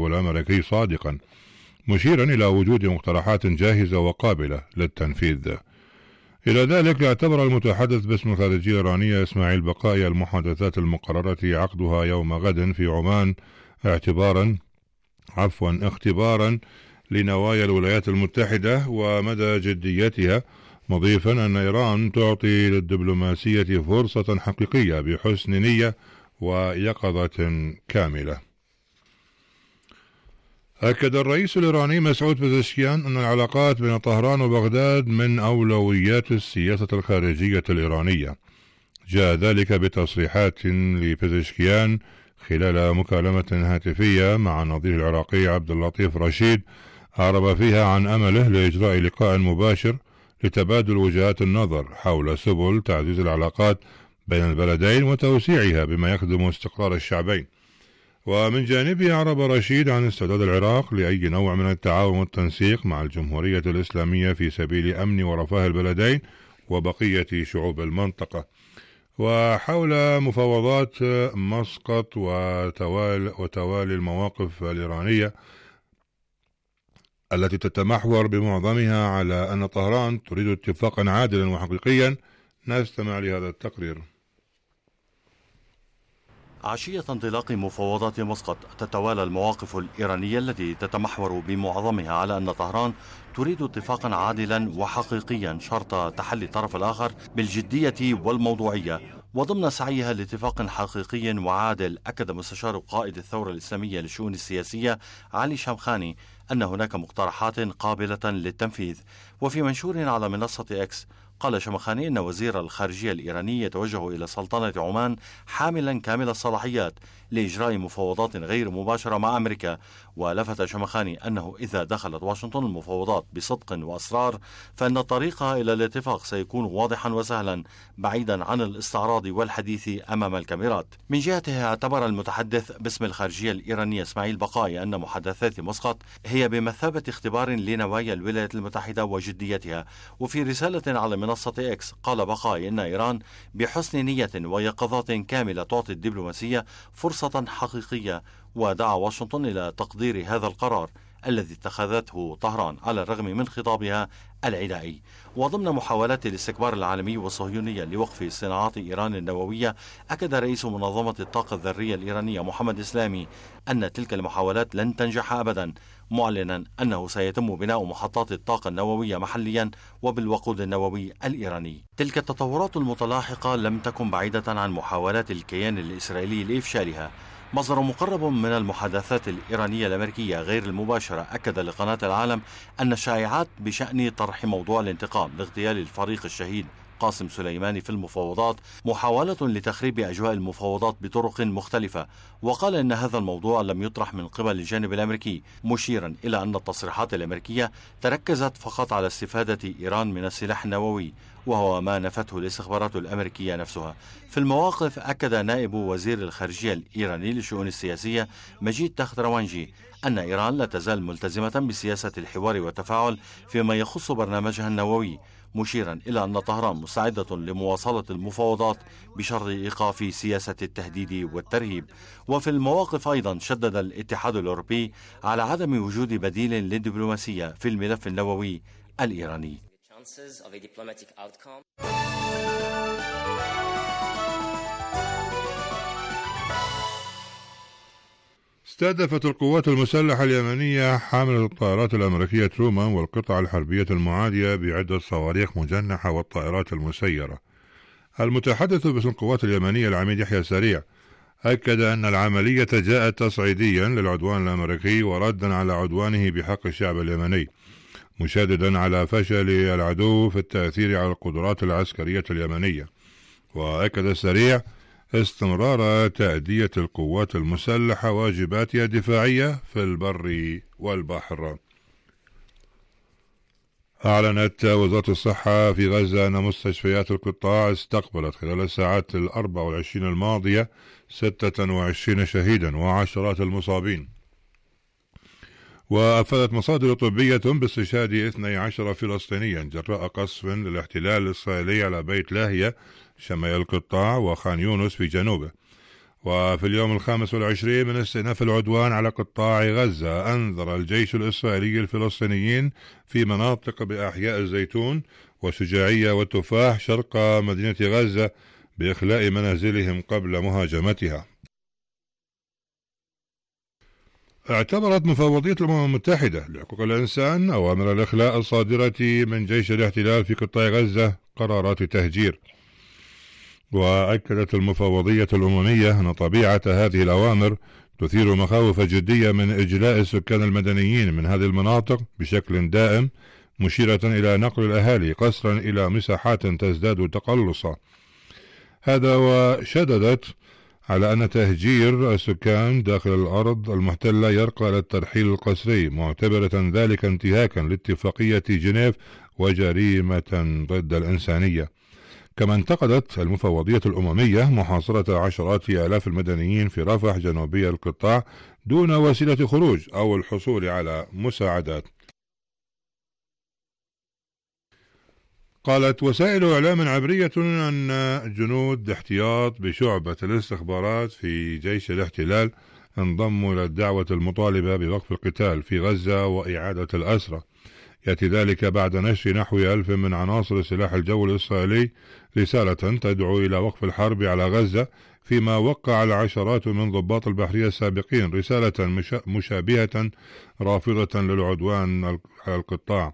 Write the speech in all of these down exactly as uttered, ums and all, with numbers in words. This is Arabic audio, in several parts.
الأمريكي صادقا، مشيرا إلى وجود مقترحات جاهزة وقابلة للتنفيذ. إلى ذلك اعتبر المتحدث باسم الخارجية الإيرانية إسماعيل بقائي المحادثات المقررة عقدها يوم غد في عمان اعتبارا عفوا اختبارا لنوايا الولايات المتحدة ومدى جديتها، مضيفا أن إيران تعطي للدبلوماسية فرصة حقيقية بحسن نية ويقظة كاملة. أكد الرئيس الإيراني مسعود بزشكيان أن العلاقات بين طهران وبغداد من أولويات السياسة الخارجية الإيرانية. جاء ذلك بتصريحات لبزشكيان خلال مكالمة هاتفية مع النظير العراقي عبد اللطيف رشيد، أعرب فيها عن أمله لإجراء لقاء مباشر لتبادل وجهات النظر حول سبل تعزيز العلاقات بين البلدين وتوسيعها بما يخدم استقرار الشعبين. ومن جانبه أعرب رشيد عن استعداد العراق لأي نوع من التعاون والتنسيق مع الجمهورية الإسلامية في سبيل أمن ورفاه البلدين وبقية شعوب المنطقة. وحول مفاوضات مسقط وتوالي, وتوالي المواقف الإيرانية التي تتمحور بمعظمها على أن طهران تريد اتفاقا عادلا وحقيقيا، نستمع لهذا التقرير. عشية انطلاق مفاوضات مسقط تتوالى المواقف الإيرانية التي تتمحور بمعظمها على أن طهران تريد اتفاقا عادلا وحقيقيا شرط تحلي الطرف الآخر بالجدية والموضوعية وضمن سعيها لاتفاق حقيقي وعادل. أكد مستشار قائد الثورة الإسلامية للشؤون السياسية علي شمخاني أن هناك مقترحات قابلة للتنفيذ. وفي منشور على منصة إكس قال شمخاني أن وزير الخارجية الإيراني يتوجه إلى سلطنة عمان حاملا كامل الصلاحيات لإجراء مفاوضات غير مباشرة مع أمريكا. ولفت شمخاني أنه إذا دخلت واشنطن المفاوضات بصدق وأصرار فإن الطريق إلى الاتفاق سيكون واضحا وسهلا بعيدا عن الاستعراض والحديث أمام الكاميرات. من جهته اعتبر المتحدث باسم الخارجية الإيرانية إسماعيل بقائي أن محادثات مسقط هي بمثابة اختبار لنوايا الولايات المتحدة وجديتها. وفي رسالة على منصة إكس قال بقائي أن إيران بحسن نية ويقظات كاملة تعطي الدبلوماسية فرصة حقيقية، ودعا واشنطن إلى تقدير هذا القرار الذي اتخذته طهران على الرغم من خطابها العدائي. وضمن محاولات الاستكبار العالمي والصهيونية لوقف صناعات إيران النووية، أكد رئيس منظمة الطاقة الذرية الإيرانية محمد إسلامي أن تلك المحاولات لن تنجح أبدا، معلنا أنه سيتم بناء محطات الطاقة النووية محليا وبالوقود النووي الإيراني. تلك التطورات المتلاحقة لم تكن بعيدة عن محاولات الكيان الإسرائيلي لإفشالها. مصدر مقرب من المحادثات الإيرانية الأمريكية غير المباشرة أكد لقناة العالم أن الشائعات بشأن طرح موضوع الانتقام لاغتيال الفريق الشهيد قاسم سليماني في المفاوضات محاولة لتخريب أجواء المفاوضات بطرق مختلفة. وقال إن هذا الموضوع لم يطرح من قبل الجانب الأمريكي، مشيرا إلى أن التصريحات الأمريكية تركزت فقط على استفادة إيران من السلاح النووي، وهو ما نفته الاستخبارات الأمريكية نفسها. في المواقف أكد نائب وزير الخارجية الإيراني للشؤون السياسية مجيد تختروانجي أن إيران لا تزال ملتزمة بسياسة الحوار والتفاعل فيما يخص برنامجها النووي، مشيرا إلى أن طهران مستعدة لمواصلة المفاوضات بشرط إيقاف سياسة التهديد والترهيب. وفي المواقف أيضا شدد الاتحاد الأوروبي على عدم وجود بديل للدبلوماسية في الملف النووي الإيراني. استهدفت القوات المسلحة اليمنية حاملة الطائرات الأمريكية ترومان والقطع الحربية المعادية بعدة صواريخ مجنحة والطائرات المسيرة. المتحدث باسم القوات اليمنية العميد يحيى سريع أكد أن العملية جاءت تصعيديا للعدوان الأمريكي وردا على عدوانه بحق الشعب اليمني، مشددا على فشل العدو في التأثير على القدرات العسكرية اليمنية. وأكد السريع استمرار تأدية القوات المسلحة واجباتها الدفاعية في البر والبحر. أعلنت وزارة الصحة في غزة أن مستشفيات القطاع استقبلت خلال الساعات الأربع والعشرين الماضية ستة وعشرين شهيدا وعشرات المصابين. وأفادت مصادر طبية باستشهاد اثني عشر فلسطينيا جراء قصف للاحتلال الإسرائيلي على بيت لاهية شمال القطاع وخان يونس في جنوبه. وفي اليوم الخامس والعشرين من استئناف العدوان على قطاع غزة، أنذر الجيش الإسرائيلي الفلسطينيين في مناطق بأحياء الزيتون وشجاعية والتفاح شرق مدينة غزة بإخلاء منازلهم قبل مهاجمتها. اعتبرت مفوضية الأمم المتحدة لحقوق الإنسان أوامر الإخلاء الصادرة من جيش الاحتلال في قطاع غزة قرارات تهجير. وأكدت المفوضية الأممية أن طبيعة هذه الأوامر تثير مخاوف جدية من إجلاء السكان المدنيين من هذه المناطق بشكل دائم، مشيرة إلى نقل الأهالي قسرا إلى مساحات تزداد تقلصا. هذا وشددت على أن تهجير السكان داخل الأرض المحتلة يرقى إلى الترحيل القسري، معتبرة ذلك انتهاكا لاتفاقية جنيف وجريمة ضد الإنسانية. كما انتقدت المفوضية الأممية محاصرة عشرات آلاف المدنيين في رفح جنوبي القطاع دون وسيلة خروج أو الحصول على مساعدات. قالت وسائل إعلام عبرية أن جنود احتياط بشعبة الاستخبارات في جيش الاحتلال انضموا إلى الدعوة المطالبة بوقف القتال في غزة وإعادة الأسرى. يأتي ذلك بعد نشر نحو ألف من عناصر سلاح الجو الإسرائيلي رسالة تدعو إلى وقف الحرب على غزة، فيما وقع العشرات من ضباط البحرية السابقين رسالة مشابهة رافضة للعدوان على القطاع.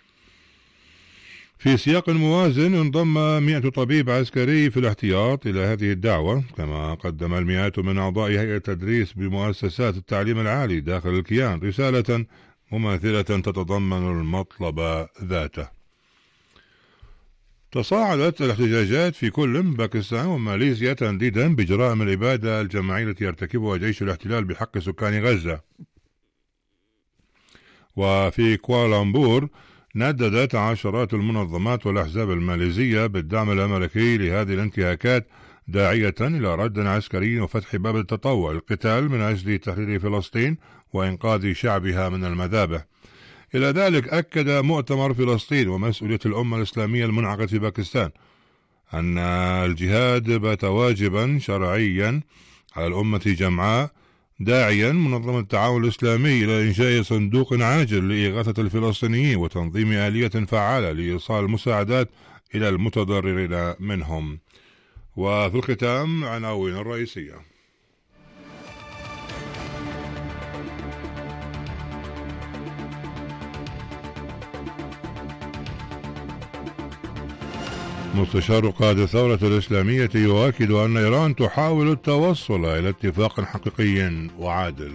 في سياق موازن انضم مئة طبيب عسكري في الاحتياط إلى هذه الدعوة، كما قدم المئات من أعضاء هيئة تدريس بمؤسسات التعليم العالي داخل الكيان رسالة مماثلة تتضمن المطلب ذاته. تصاعدت الاحتجاجات في كل من باكستان وماليزيا تنديدا بجرائم الإبادة الجماعية التي يرتكبها جيش الاحتلال بحق سكان غزة. وفي كوالالمبور نددت عشرات المنظمات والأحزاب الماليزية بالدعم الأمريكي لهذه الانتهاكات، داعية إلى رد عسكري وفتح باب التطوع للقتال من أجل تحرير فلسطين وإنقاذ شعبها من المذابح. إلى ذلك أكد مؤتمر فلسطين ومسؤولية الأمة الإسلامية المنعقد في باكستان أن الجهاد بات واجبا شرعيا على الأمة جمعاء، داعيا منظمة التعاون الإسلامي إلى إنشاء صندوق عاجل لإغاثة الفلسطينيين وتنظيم آلية فعالة لإيصال المساعدات إلى المتضررين منهم. وفي الختام عناوين الرئيسية. مستشار قائد الثورة الإسلامية يؤكد أن إيران تحاول التوصل إلى اتفاق حقيقي وعادل.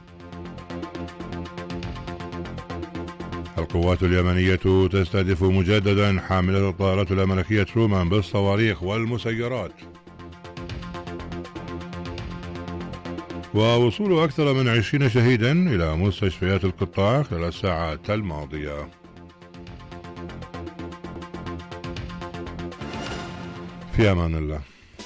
القوات اليمنية تستهدف مجددا حاملة الطائرات الأمريكية ترومان بالصواريخ والمسيرات. ووصول أكثر من عشرين شهيدا إلى مستشفيات القطاع خلال الساعات الماضية. في أمان الله.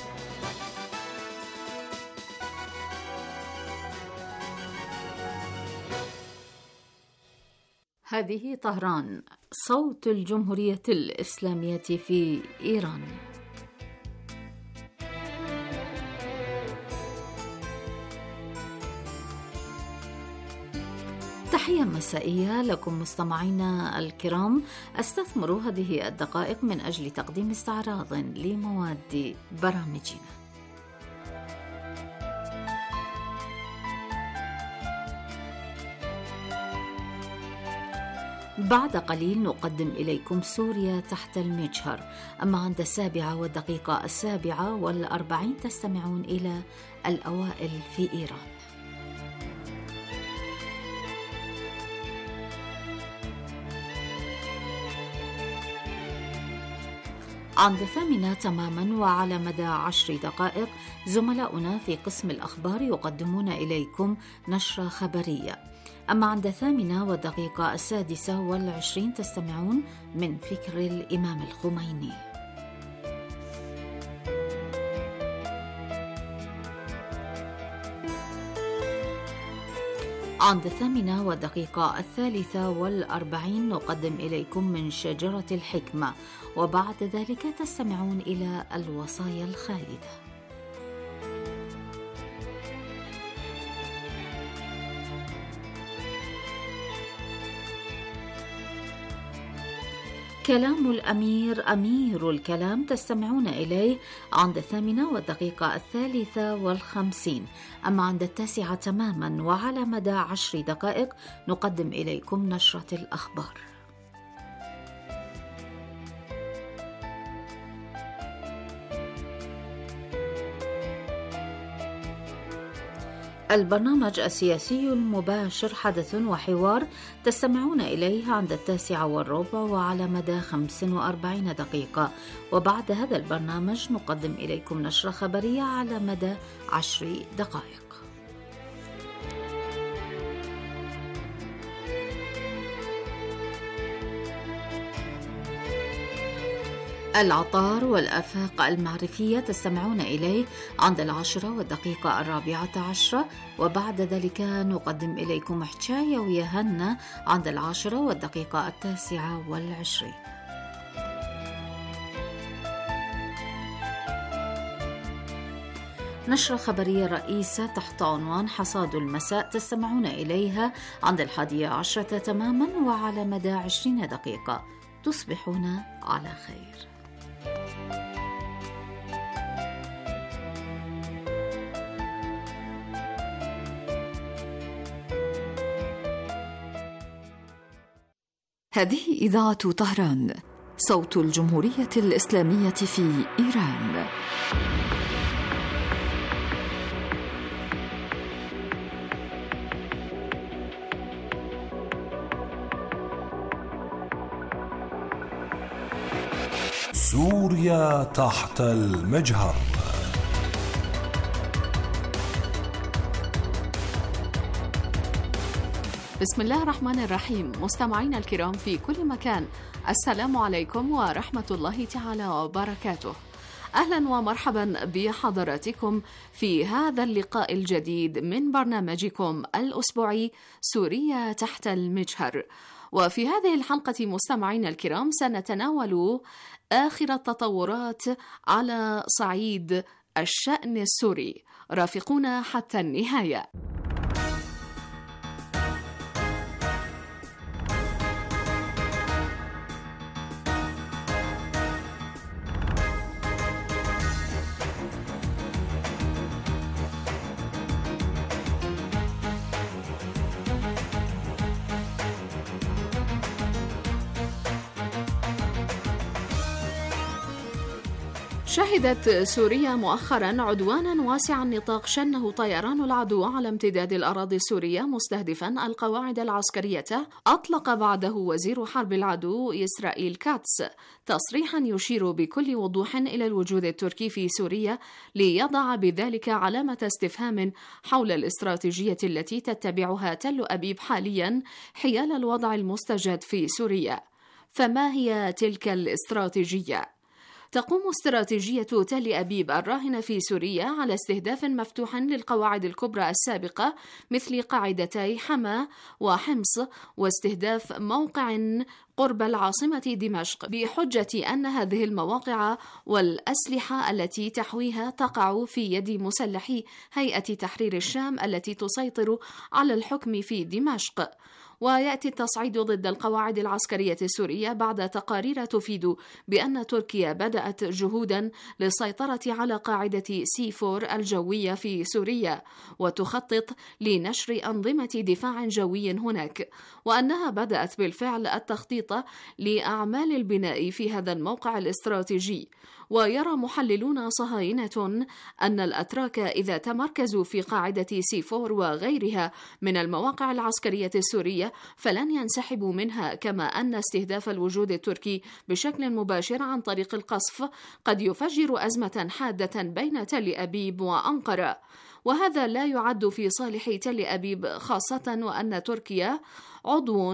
هذه طهران، صوت الجمهورية الإسلامية في إيران. تحية مسائية لكم مستمعينا الكرام. أستثمر هذه الدقائق من أجل تقديم استعراض لمواد برامجنا. بعد قليل نقدم إليكم سوريا تحت المجهر، أما عند السابعة والدقيقة السابعة والأربعين تستمعون إلى الأوائل في إيران. عند الثامنة تماما وعلى مدى عشر دقائق زملاؤنا في قسم الأخبار يقدمون إليكم نشرة خبرية، أما عند الثامنة والدقيقة السادسة والعشرين تستمعون من فكر الإمام الخميني. عند الثامنة والدقيقة الثالثة والأربعين نقدم إليكم من شجرة الحكمة، وبعد ذلك تستمعون إلى الوصايا الخالدة. كلام الأمير أمير الكلام تستمعون إليه عند الثامنة والدقيقة الثالثة والخمسين. أما عند التاسعة تماما وعلى مدى عشر دقائق نقدم إليكم نشرة الأخبار. البرنامج السياسي المباشر حدث وحوار تستمعون إليه عند التاسعة والربع وعلى مدى خمس وأربعين دقيقة، وبعد هذا البرنامج نقدم إليكم نشرة خبرية على مدى عشر دقائق. العطار والآفاق المعرفية تستمعون إليه عند العاشرة والدقيقة الرابعة عشرة، وبعد ذلك نقدم إليكم حكاية ويا هنا عند العاشرة والدقيقة التاسعة والعشرين. نشرة خبرية رئيسة تحت عنوان حصاد المساء تستمعون إليها عند الحادية عشرة تماما وعلى مدى عشرين دقيقة. تصبحون على خير. هذه إذاعة طهران، صوت الجمهورية الإسلامية في إيران. سوريا تحت المجهر. بسم الله الرحمن الرحيم. مستمعينا الكرام في كل مكان، السلام عليكم ورحمة الله تعالى وبركاته. أهلا ومرحبا بحضراتكم في هذا اللقاء الجديد من برنامجكم الأسبوعي سوريا تحت المجهر. وفي هذه الحلقة مستمعينا الكرام سنتناول آخر التطورات على صعيد الشأن السوري. رافقونا حتى النهاية. شهدت سوريا مؤخرا عدوانا واسع النطاق شنه طيران العدو على امتداد الأراضي السورية مستهدفا القواعد العسكرية. أطلق بعده وزير حرب العدو إسرائيل كاتس تصريحا يشير بكل وضوح إلى الوجود التركي في سوريا، ليضع بذلك علامة استفهام حول الاستراتيجية التي تتبعها تل أبيب حاليا حيال الوضع المستجد في سوريا. فما هي تلك الاستراتيجية؟ تقوم استراتيجية تل أبيب الراهنة في سوريا على استهداف مفتوح للقواعد الكبرى السابقة مثل قاعدتي حما وحمص، واستهداف موقع قرب العاصمة دمشق بحجة أن هذه المواقع والأسلحة التي تحويها تقع في يد مسلحي هيئة تحرير الشام التي تسيطر على الحكم في دمشق. ويأتي التصعيد ضد القواعد العسكرية السورية بعد تقارير تفيد بأن تركيا بدأت جهودا للسيطرة على قاعدة سي فور الجوية في سوريا، وتخطط لنشر أنظمة دفاع جوي هناك، وأنها بدأت بالفعل التخطيط لأعمال البناء في هذا الموقع الاستراتيجي. ويرى محللون صهاينة أن الأتراك إذا تمركزوا في قاعدة سي فور وغيرها من المواقع العسكرية السورية فلن ينسحبوا منها، كما أن استهداف الوجود التركي بشكل مباشر عن طريق القصف قد يفجر أزمة حادة بين تل أبيب وأنقرة، وهذا لا يعد في صالح تل أبيب، خاصة وأن تركيا عضو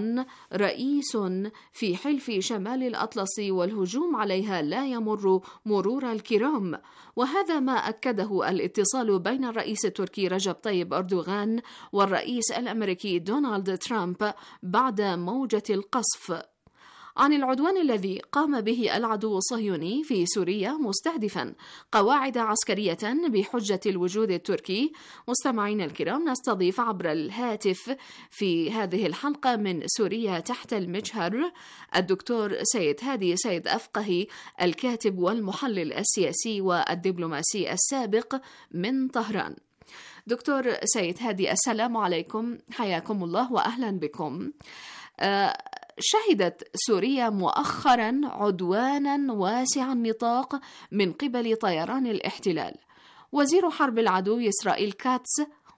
رئيس في حلف شمال الأطلسي والهجوم عليها لا يمر مرور الكرام. وهذا ما أكده الاتصال بين الرئيس التركي رجب طيب أردوغان والرئيس الأمريكي دونالد ترامب بعد موجة القصف. عن العدوان الذي قام به العدو الصهيوني في سوريا مستهدفا قواعد عسكرية بحجة الوجود التركي. مستمعينا الكرام، نستضيف عبر الهاتف في هذه الحلقة من سوريا تحت المجهر الدكتور سيد هادي سيد أفقهي، الكاتب والمحلل السياسي والدبلوماسي السابق من طهران. دكتور سيد هادي، السلام عليكم، حياكم الله وأهلا بكم. أه شهدت سوريا مؤخرا عدوانا واسع النطاق من قبل طيران الاحتلال. وزير حرب العدو إسرائيل كاتس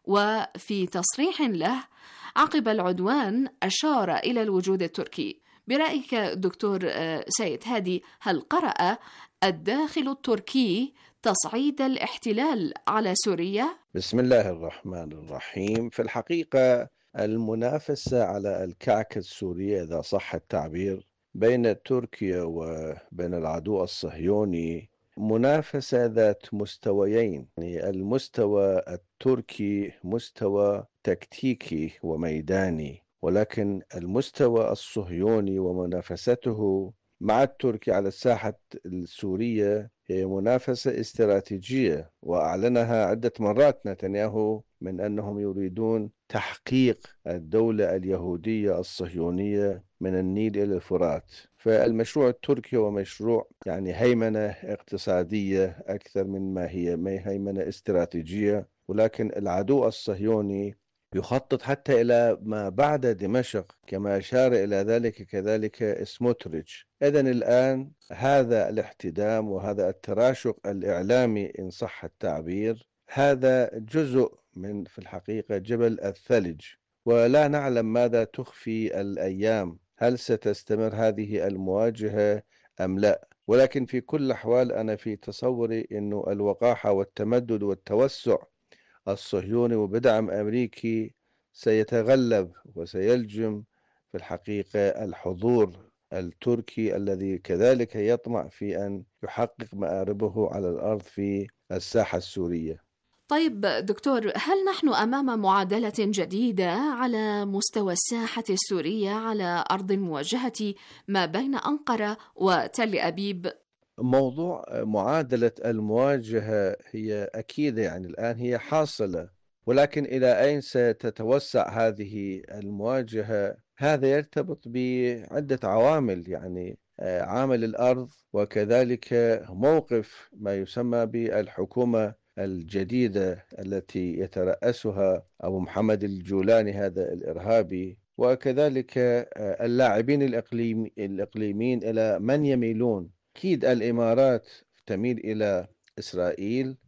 وفي تصريح له عقب العدوان أشار إلى الوجود التركي. برأيك دكتور سيد هادي، هل قرأ الداخل التركي تصعيد الاحتلال على سوريا؟ بسم الله الرحمن الرحيم. في الحقيقة المنافسة على الكعك السوري إذا صح التعبير بين تركيا وبين العدو الصهيوني منافسة ذات مستويين. يعني المستوى التركي مستوى تكتيكي وميداني، ولكن المستوى الصهيوني ومنافسته مع التركي على الساحة السورية هي منافسة استراتيجية، وأعلنها عدة مرات نتنياهو من أنهم يريدون تحقيق الدولة اليهودية الصهيونية من النيل إلى الفرات. فالمشروع التركي هو مشروع يعني هيمنة اقتصادية أكثر من ما هي هيمنة استراتيجية، ولكن العدو الصهيوني يخطط حتى إلى ما بعد دمشق كما أشار إلى ذلك كذلك سموتريتش. إذن الآن هذا الاحتدام وهذا التراشق الإعلامي إن صح التعبير هذا جزء من في الحقيقة جبل الثلج، ولا نعلم ماذا تخفي الأيام، هل ستستمر هذه المواجهة أم لا. ولكن في كل الأحوال أنا في تصوري أنه الوقاحة والتمدد والتوسع الصهيوني وبدعم أمريكي سيتغلب وسيلجم في الحقيقة الحضور التركي الذي كذلك يطمع في أن يحقق مآربه على الأرض في الساحة السورية. طيب دكتور، هل نحن أمام معادلة جديدة على مستوى الساحة السورية على أرض المواجهة ما بين أنقرة وتل أبيب؟ موضوع معادلة المواجهة هي أكيد يعني الآن هي حاصلة، ولكن إلى أين ستتوسع هذه المواجهة هذا يرتبط بعدة عوامل، يعني عامل الأرض وكذلك موقف ما يسمى بالحكومة الجديدة التي يترأسها أبو محمد الجولاني هذا الإرهابي، وكذلك اللاعبين الإقليم الإقليميين إلى من يميلون. أكيد الإمارات تميل إلى إسرائيل،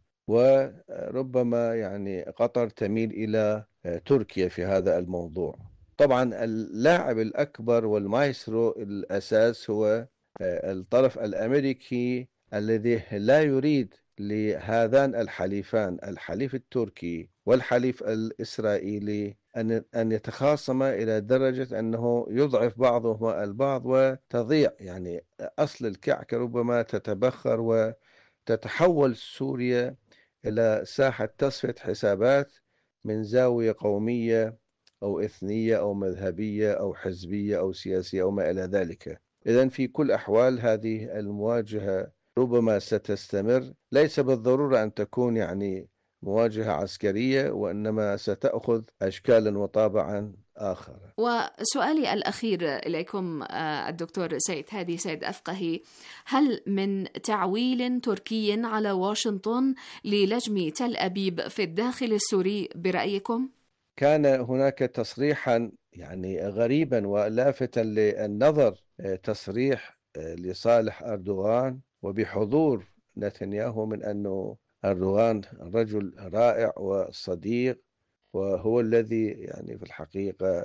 وربما يعني قطر تميل إلى تركيا في هذا الموضوع. طبعا اللاعب الأكبر والمايسترو الأساس هو الطرف الأمريكي الذي لا يريد لهذان الحليفان الحليف التركي والحليف الإسرائيلي أن أن يتخاصما إلى درجة أنه يضعف بعضهما البعض وتضيع يعني أصل الكعكة، ربما تتبخر وتتحول سوريا إلى ساحة تصفية حسابات من زاوية قومية أو إثنية أو مذهبية أو حزبية أو سياسية أو ما إلى ذلك. إذن في كل أحوال هذه المواجهة ربما ستستمر، ليس بالضرورة أن تكون يعني مواجهة عسكرية، وإنما ستأخذ أشكالا وطابعا آخر. وسؤالي الأخير إليكم الدكتور سيد هادي سيد أفقهي، هل من تعويل تركي على واشنطن للجم تل أبيب في الداخل السوري برأيكم؟ كان هناك تصريحا يعني غريبا ولافتا للنظر، تصريح لصالح أردوغان وبحضور نتنياهو من أنه أردوغان رجل رائع وصديق، وهو الذي يعني في الحقيقة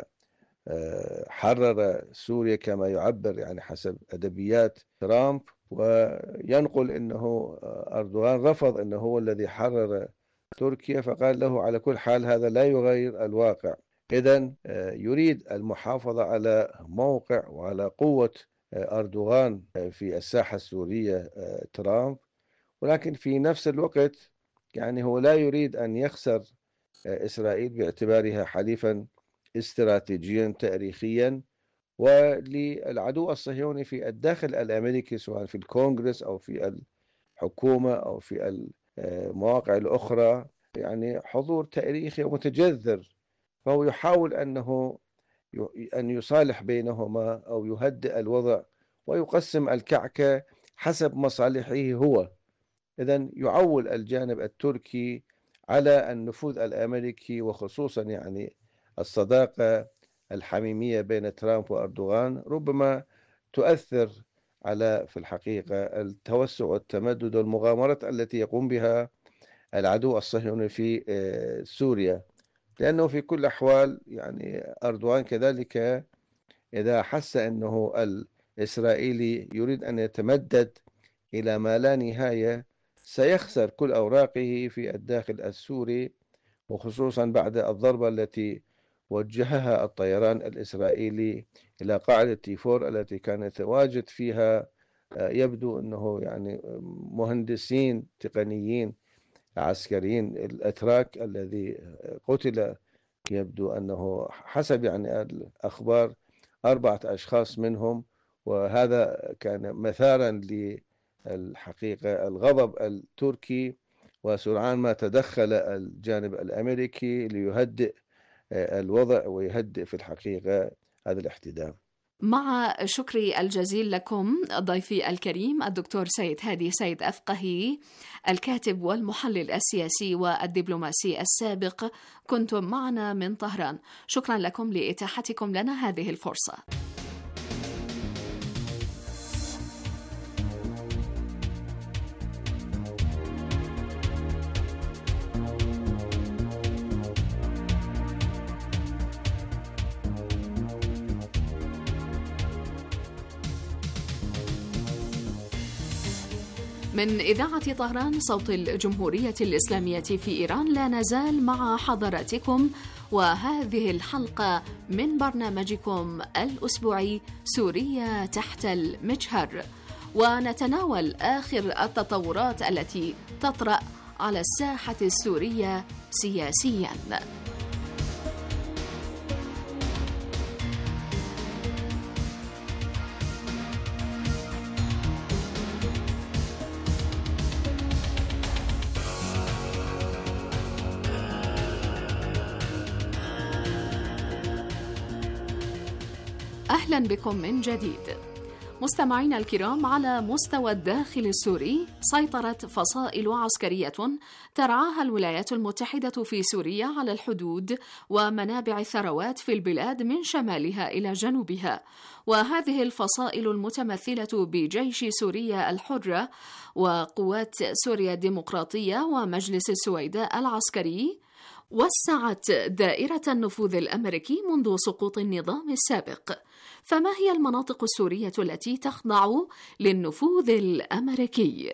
حرر سوريا كما يعبر يعني حسب أدبيات ترامب، وينقل أنه أردوغان رفض أنه هو الذي حرر تركيا، فقال له على كل حال هذا لا يغير الواقع. إذن يريد المحافظة على موقع وعلى قوة أردوغان في الساحة السورية ترامب، ولكن في نفس الوقت يعني هو لا يريد أن يخسر إسرائيل باعتبارها حليفا استراتيجيا تاريخيا، وللعدو الصهيوني في الداخل الأمريكي سواء في الكونغرس أو في الحكومة أو في المواقع الأخرى يعني حضور تاريخي متجذر، فهو يحاول أنه أن يصالح بينهما أو يهدئ الوضع ويقسم الكعكة حسب مصالحه هو. إذن يعول الجانب التركي على النفوذ الأمريكي، وخصوصا يعني الصداقة الحميمية بين ترامب وأردوغان ربما تؤثر على في الحقيقة التوسع والتمدد والمغامرات التي يقوم بها العدو الصهيوني في سوريا، لأنه في كل الأحوال يعني أردوغان كذلك إذا حس أنه الإسرائيلي يريد أن يتمدد إلى ما لا نهاية سيخسر كل أوراقه في الداخل السوري، وخصوصا بعد الضربة التي وجهها الطيران الإسرائيلي إلى قاعدة تيفور التي كان يتواجد فيها يبدو أنه يعني مهندسين تقنيين عسكريين الأتراك الذي قتل يبدو أنه حسب يعني الأخبار أربعة أشخاص منهم، وهذا كان مثارا للحقيقة الغضب التركي، وسرعان ما تدخل الجانب الأمريكي ليهدئ الوضع ويهدئ في الحقيقة هذا الاحتدام. مع شكري الجزيل لكم ضيفي الكريم الدكتور سيد هادي سيد أفقهي، الكاتب والمحلل السياسي والدبلوماسي السابق، كنتم معنا من طهران. شكرا لكم لإتاحتكم لنا هذه الفرصة. من إذاعة طهران صوت الجمهورية الإسلامية في إيران، لا نزال مع حضراتكم وهذه الحلقة من برنامجكم الأسبوعي سوريا تحت المجهر، ونتناول آخر التطورات التي تطرأ على الساحة السورية سياسياً. أهلا بكم من جديد. مستمعينا الكرام، على مستوى الداخل السوري سيطرت فصائل عسكرية ترعاها الولايات المتحدة في سوريا على الحدود ومنابع الثروات في البلاد من شمالها إلى جنوبها، وهذه الفصائل المتمثلة بجيش سوريا الحرة وقوات سوريا الديمقراطية ومجلس السويداء العسكري وسعت دائرة النفوذ الأمريكي منذ سقوط النظام السابق. فما هي المناطق السورية التي تخضع للنفوذ الأمريكي؟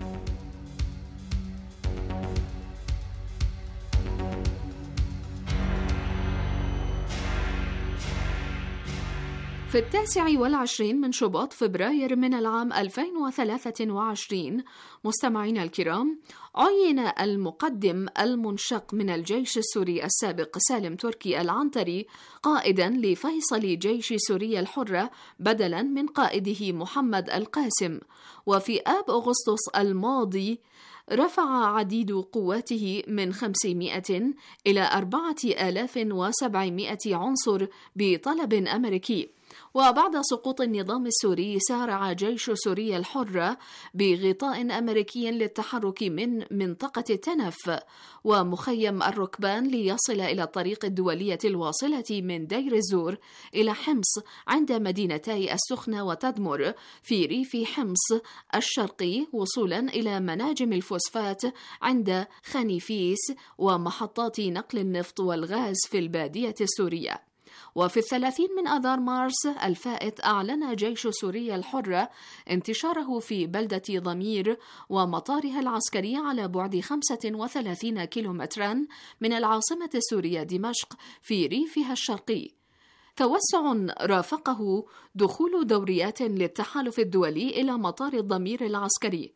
في التاسع والعشرين من شباط فبراير من العام ألفين وثلاثة وعشرين، مستمعينا الكرام، عين المقدم المنشق من الجيش السوري السابق سالم تركي العنتري قائدا لفيصل جيش سوريا الحرة بدلا من قائده محمد القاسم. وفي آب أغسطس الماضي رفع عديد قواته من خمسمائة إلى أربعة آلاف وسبعمائة عنصر بطلب أمريكي. وبعد سقوط النظام السوري سارع جيش سوريا الحرة بغطاء أمريكي للتحرك من منطقة التنف ومخيم الركبان ليصل إلى الطريق الدولية الواصلة من دير الزور إلى حمص عند مدينتي السخنة وتدمر في ريف حمص الشرقي، وصولا إلى مناجم الفوسفات عند خنيفيس ومحطات نقل النفط والغاز في البادية السورية. وفي الثلاثين من آذار مارس الفائت أعلن جيش سوريا الحرة انتشاره في بلدة ضمير ومطارها العسكري على بعد خمسة وثلاثين كيلومترا من العاصمة السورية دمشق في ريفها الشرقي. توسع رافقه دخول دوريات للتحالف الدولي إلى مطار الضمير العسكري،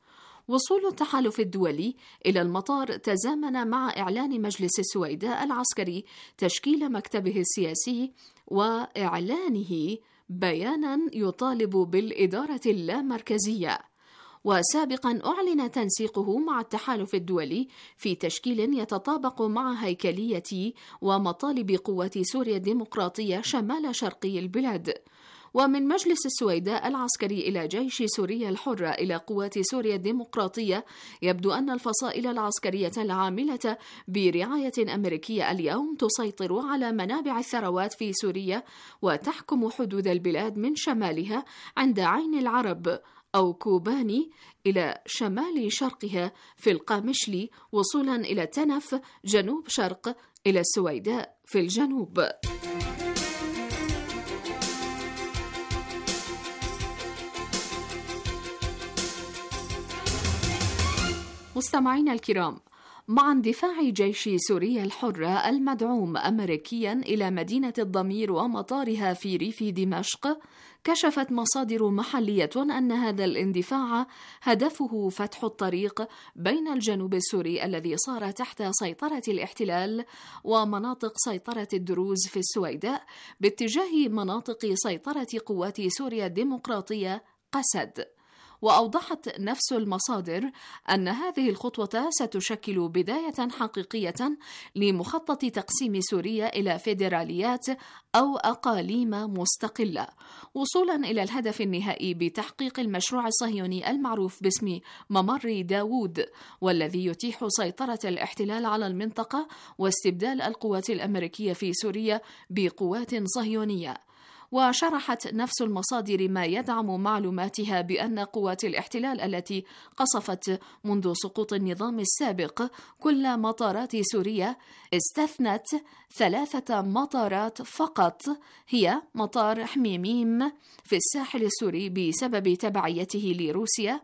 وصول التحالف الدولي إلى المطار تزامن مع إعلان مجلس السويداء العسكري تشكيل مكتبه السياسي وإعلانه بيانا يطالب بالإدارة اللامركزية. وسابقا أعلن تنسيقه مع التحالف الدولي في تشكيل يتطابق مع هيكلية ومطالب قوات سوريا الديمقراطية شمال شرقي البلاد. ومن مجلس السويداء العسكري إلى جيش سوريا الحرة إلى قوات سوريا الديمقراطية، يبدو أن الفصائل العسكرية العاملة برعاية أمريكية اليوم تسيطر على منابع الثروات في سوريا وتحكم حدود البلاد من شمالها عند عين العرب أو كوباني إلى شمال شرقها في القامشلي وصولا إلى تنف جنوب شرق إلى السويداء في الجنوب. مستمعينا الكرام، مع اندفاع جيش سوريا الحرة المدعوم أمريكيا إلى مدينة الضمير ومطارها في ريف دمشق، كشفت مصادر محلية أن هذا الاندفاع هدفه فتح الطريق بين الجنوب السوري الذي صار تحت سيطرة الاحتلال ومناطق سيطرة الدروز في السويداء باتجاه مناطق سيطرة قوات سوريا الديمقراطية قسد. وأوضحت نفس المصادر أن هذه الخطوة ستشكل بداية حقيقية لمخطط تقسيم سوريا إلى فيدراليات أو أقاليم مستقلة، وصولا إلى الهدف النهائي بتحقيق المشروع الصهيوني المعروف باسم ممر داوود، والذي يتيح سيطرة الاحتلال على المنطقة واستبدال القوات الأمريكية في سوريا بقوات صهيونية. وشرحت نفس المصادر ما يدعم معلوماتها بأن قوات الاحتلال التي قصفت منذ سقوط النظام السابق كل مطارات سوريا استثنت ثلاثة مطارات فقط، هي مطار حميميم في الساحل السوري بسبب تبعيته لروسيا،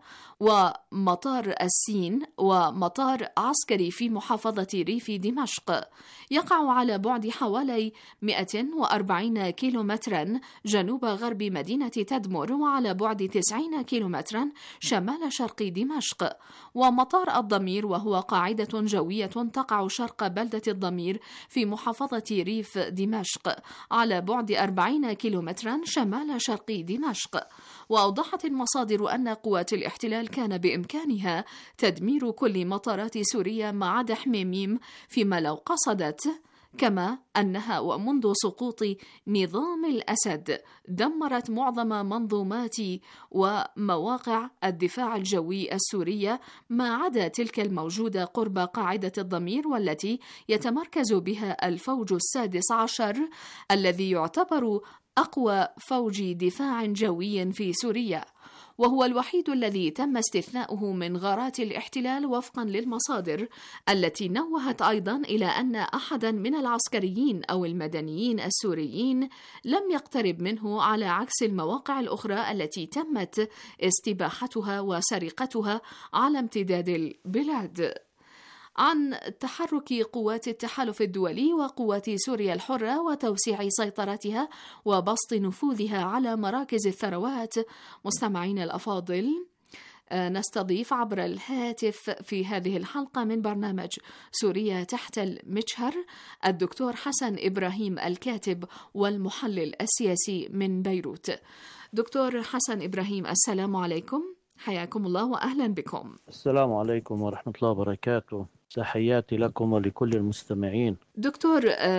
ومطار السين، ومطار عسكري في محافظة ريف دمشق يقع على بعد حوالي مئة وأربعين كيلومترا جنوب غرب مدينة تدمر وعلى بعد تسعين كيلومترا شمال شرق دمشق. ومطار الضمير وهو قاعدة جوية تقع شرق بلدة الضمير في محافظة ريف دمشق على بعد أربعين كيلومترا شمال شرق دمشق. وأوضحت المصادر أن قوات الاحتلال كان بإمكانها تدمير كل مطارات سوريا ما عدا حميميم فيما لو قصدت، كما أنها ومنذ سقوط نظام الأسد دمرت معظم منظومات ومواقع الدفاع الجوي السورية ما عدا تلك الموجودة قرب قاعدة الضمير والتي يتمركز بها الفوج السادس عشر الذي يعتبر أقوى فوج دفاع جوي في سوريا، وهو الوحيد الذي تم استثناؤه من غارات الاحتلال وفقا للمصادر التي نوهت أيضا إلى أن أحدا من العسكريين أو المدنيين السوريين لم يقترب منه على عكس المواقع الأخرى التي تمت استباحتها وسرقتها على امتداد البلاد. عن تحرك قوات التحالف الدولي وقوات سوريا الحرة وتوسيع سيطرتها وبسط نفوذها على مراكز الثروات، مستمعين الأفاضل، نستضيف عبر الهاتف في هذه الحلقة من برنامج سوريا تحت المجهر الدكتور حسن إبراهيم الكاتب والمحلل السياسي من بيروت. دكتور حسن إبراهيم، السلام عليكم، حياكم الله وأهلا بكم. السلام عليكم ورحمة الله وبركاته، تحياتي لكم ولكل المستمعين. دكتور،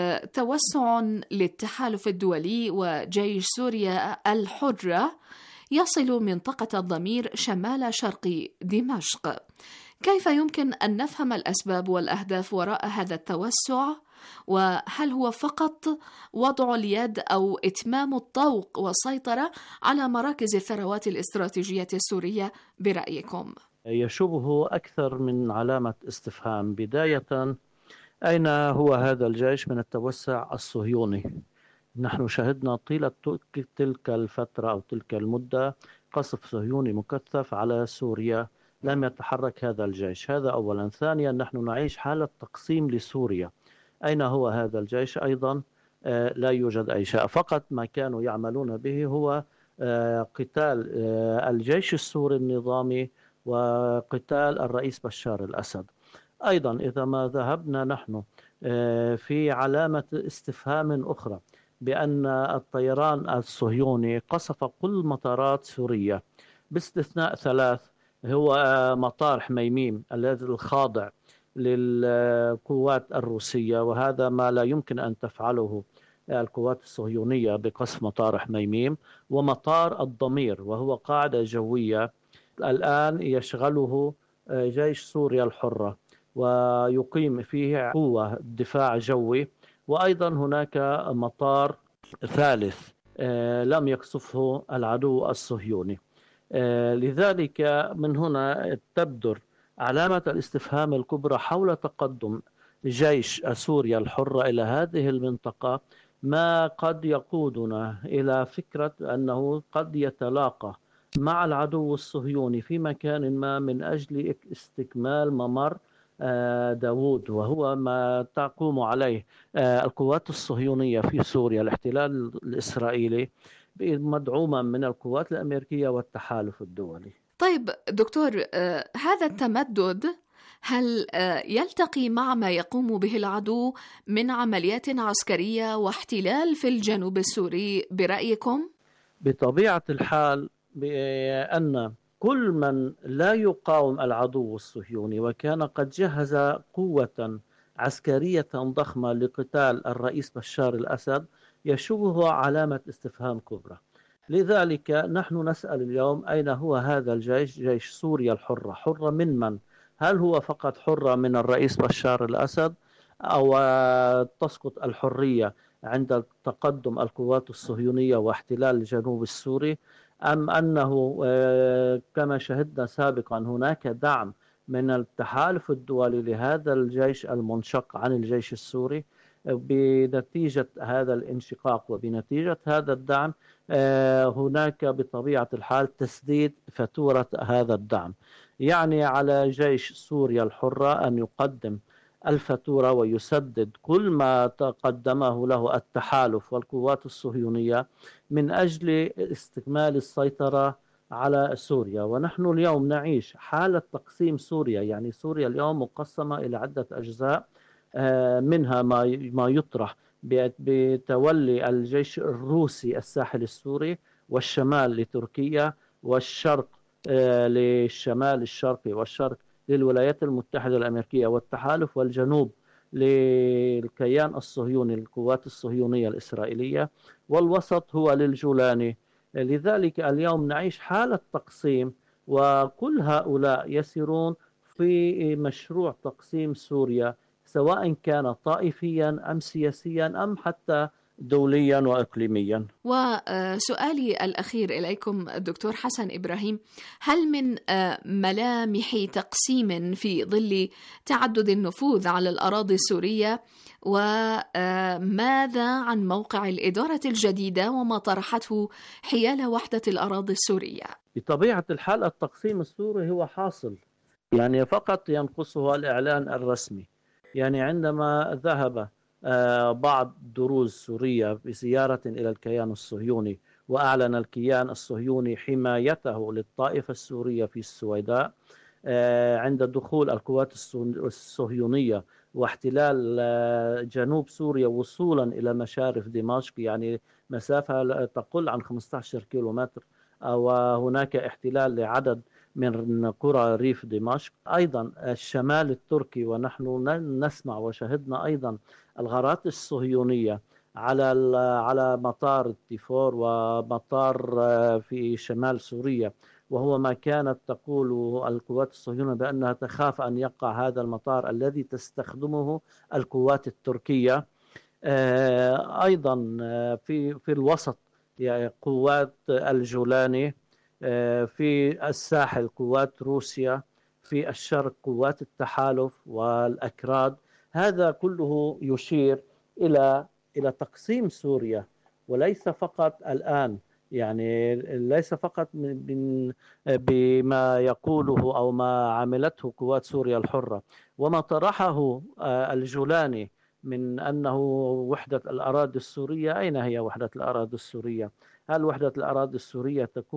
توسع للتحالف الدولي وجيش سوريا الحرة يصل منطقة الضمير شمال شرق دمشق، كيف يمكن أن نفهم الأسباب والأهداف وراء هذا التوسع؟ وهل هو فقط وضع اليد أو إتمام الطوق والسيطرة على مراكز الثروات الاستراتيجية السورية برأيكم؟ يشوبه أكثر من علامة استفهام. بداية، أين هو هذا الجيش من التوسع الصهيوني؟ نحن شهدنا طيلة تلك الفترة أو تلك المدة قصف صهيوني مكثف على سوريا، لم يتحرك هذا الجيش. هذا أولا. ثانيا، نحن نعيش حالة تقسيم لسوريا، أين هو هذا الجيش؟ أيضا لا يوجد أي شيء، فقط ما كانوا يعملون به هو قتال الجيش السوري النظامي وقتال الرئيس بشار الأسد. أيضا إذا ما ذهبنا نحن في علامة استفهام أخرى بأن الطيران الصهيوني قصف كل مطارات سوريا باستثناء ثلاث، هو مطار حميميم الذي الخاضع للقوات الروسية، وهذا ما لا يمكن أن تفعله القوات الصهيونية بقصف مطار حميميم، ومطار الضمير وهو قاعدة جوية الآن يشغله جيش سوريا الحرة ويقيم فيه قوة دفاع جوي. وأيضا هناك مطار ثالث لم يقصفه العدو الصهيوني. لذلك من هنا تبدر علامة الاستفهام الكبرى حول تقدم جيش سوريا الحرة إلى هذه المنطقة، ما قد يقودنا إلى فكرة أنه قد يتلاقى مع العدو الصهيوني في مكان ما من أجل استكمال ممر داوود، وهو ما تقوم عليه القوات الصهيونية في سوريا، الاحتلال الإسرائيلي مدعوما من القوات الأمريكية والتحالف الدولي. طيب دكتور، هذا التمدد هل يلتقي مع ما يقوم به العدو من عمليات عسكرية واحتلال في الجنوب السوري برأيكم؟ بطبيعة الحال بأن كل من لا يقاوم العدو الصهيوني وكان قد جهز قوة عسكرية ضخمة لقتال الرئيس بشار الأسد يشوبه علامة استفهام كبرى. لذلك نحن نسأل اليوم أين هو هذا الجيش، جيش سوريا الحرة؟ حرة من من؟ هل هو فقط حرة من الرئيس بشار الأسد، أو تسقط الحرية عند تقدم القوات الصهيونية واحتلال الجنوب السوري، أم أنه كما شهدنا سابقا هناك دعم من التحالف الدولي لهذا الجيش المنشق عن الجيش السوري؟ بنتيجة هذا الانشقاق وبنتيجة هذا الدعم هناك بطبيعة الحال تسديد فاتورة هذا الدعم، يعني على جيش سوريا الحرة أن يقدم الفاتورة ويسدد كل ما تقدمه له التحالف والقوات الصهيونية من أجل استكمال السيطرة على سوريا. ونحن اليوم نعيش حالة تقسيم سوريا، يعني سوريا اليوم مقسمة إلى عدة أجزاء، منها ما ما يطرح بتولي الجيش الروسي الساحل السوري، والشمال لتركيا، والشرق للشمال الشرقي والشرق للولايات المتحدة الأمريكية والتحالف، والجنوب للكيان الصهيوني القوات الصهيونية الإسرائيلية، والوسط هو للجولاني. لذلك اليوم نعيش حالة تقسيم، وكل هؤلاء يسيرون في مشروع تقسيم سوريا، سواء كان طائفيا أم سياسيا أم حتى دوليا وإقليميا. وسؤالي الأخير إليكم دكتور حسن إبراهيم، هل من ملامح تقسيم في ظل تعدد النفوذ على الأراضي السورية؟ وماذا عن موقع الإدارة الجديدة وما طرحته حيال وحدة الأراضي السورية؟ بطبيعة الحال التقسيم السوري هو حاصل، يعني فقط ينقصه الإعلان الرسمي. يعني عندما ذهب بعض دروز سوريا بزيارة إلى الكيان الصهيوني وأعلن الكيان الصهيوني حمايته للطائفة السورية في السويداء عند دخول القوات الصهيونية واحتلال جنوب سوريا وصولا إلى مشارف دمشق، يعني مسافة تقل عن خمسة عشر كيلومتر، وهناك احتلال لعدد من قرى ريف دمشق. أيضا الشمال التركي، ونحن نسمع وشهدنا أيضا الغارات الصهيونية على على مطار التيفور ومطار في شمال سوريا، وهو ما كانت تقول القوات الصهيونية بأنها تخاف أن يقع هذا المطار الذي تستخدمه القوات التركية. أيضا في في الوسط يعني قوات الجولاني، في الساحل قوات روسيا، في الشرق قوات التحالف والأكراد. هذا كله يشير إلى إلى تقسيم سوريا، وليس فقط الآن، يعني ليس فقط بما يقوله أو ما عملته قوات سوريا الحرة وما طرحه الجولاني من أنه وحدة الأراضي السورية. أين هي وحدة الأراضي السورية؟ هل وحدة الأراضي السورية تكون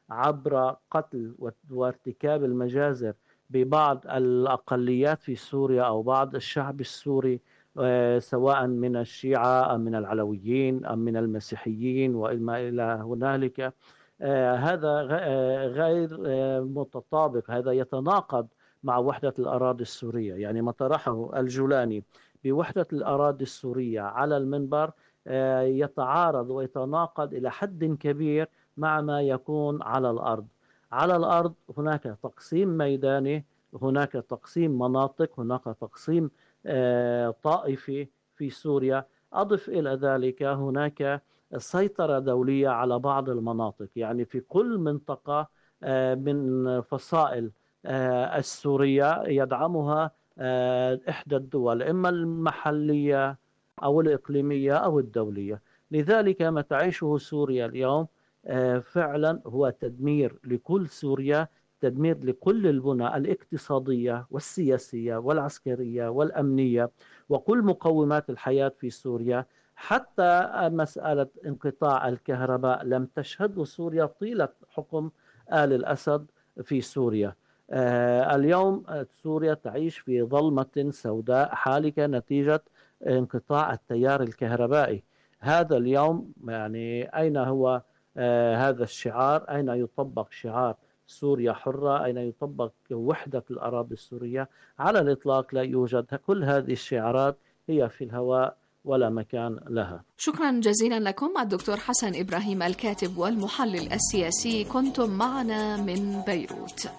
عبر قتل وارتكاب المجازر ببعض الأقليات في سوريا أو بعض الشعب السوري، سواء من الشيعة أم من العلويين أم من المسيحيين وإلى إلى هنالك، هذا غير متطابق، هذا يتناقض مع وحدة الأراضي السورية. يعني ما طرحه الجولاني بوحدة الأراضي السورية على المنبر يتعارض ويتناقض إلى حد كبير مع ما يكون على الأرض. على الأرض هناك تقسيم ميداني، هناك تقسيم مناطق، هناك تقسيم طائفي في سوريا. أضف إلى ذلك هناك سيطرة دولية على بعض المناطق، يعني في كل منطقة من فصائل السورية يدعمها إحدى الدول، إما المحلية أو الإقليمية أو الدولية. لذلك ما تعيشه سوريا اليوم فعلا هو تدمير لكل سوريا، تدمير لكل البنى الاقتصادية والسياسية والعسكرية والأمنية وكل مقومات الحياة في سوريا. حتى مسألة انقطاع الكهرباء لم تشهده سوريا طيلة حكم آل الأسد في سوريا. آه اليوم سوريا تعيش في ظلمة سوداء حالكة نتيجة انقطاع التيار الكهربائي. هذا اليوم يعني أين هو آه هذا الشعار؟ أين يطبق شعار سوريا حرة؟ أين يطبق وحدة الأراضي السورية؟ على الإطلاق لا يوجد. كل هذه الشعارات هي في الهواء ولا مكان لها. شكرا جزيلا لكم الدكتور حسن إبراهيم الكاتب والمحلل السياسي، كنتم معنا من بيروت.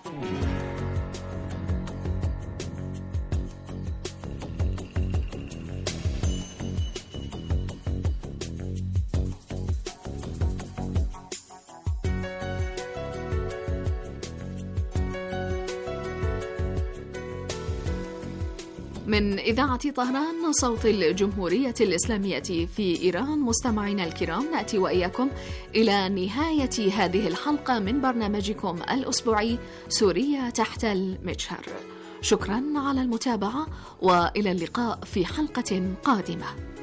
من إذاعة طهران صوت الجمهورية الإسلامية في إيران، مستمعينا الكرام، نأتي وإياكم إلى نهاية هذه الحلقة من برنامجكم الأسبوعي سوريا تحت المجهر. شكرا على المتابعة وإلى اللقاء في حلقة قادمة.